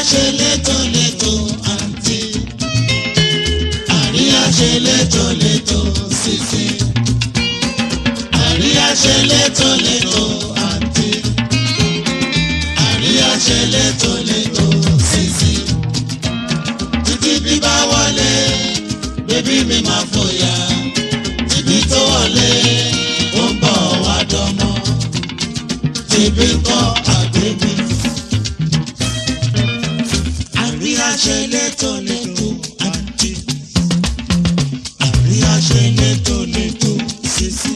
ṣe létòlétò àǹtí. Àríyá ṣe létòlétò sísí. Àríyá ṣe létòlétò àǹtí. Àríyá ṣe létòlétò sísí. Títí bí bá wọlé, bébí mi máa fòyà. Títí tó wọlé, ó ń bọ̀ wá dánmọ́. Tèbí kọ́ àgbébí. Àríyá ṣe létòlétò àǹtí. Àríyá ṣe létòlétò sísí.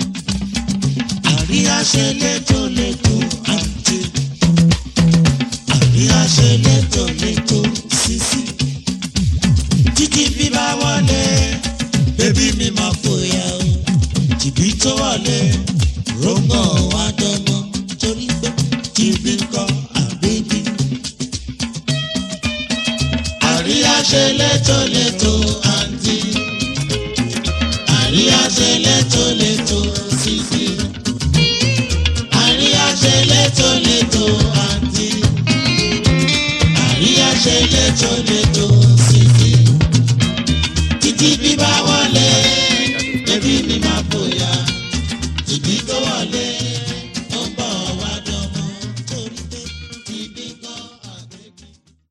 Àríyá ṣe létòlétò àǹtí. Àríyá ṣe létòlétò sísí. Títí bí bá wọlé, bébí mi máa fòyà o. Tìbí tó wọlé, rògbò wá dánmọ́. Torí pé tìbí kọ́ àbíbí. Àríyá ṣe létòlétò àǹtí. Àríyá ṣe létòlétò sísí. Àríyá ṣe létòlétò àǹtí. Àríyá ṣe létòlétò.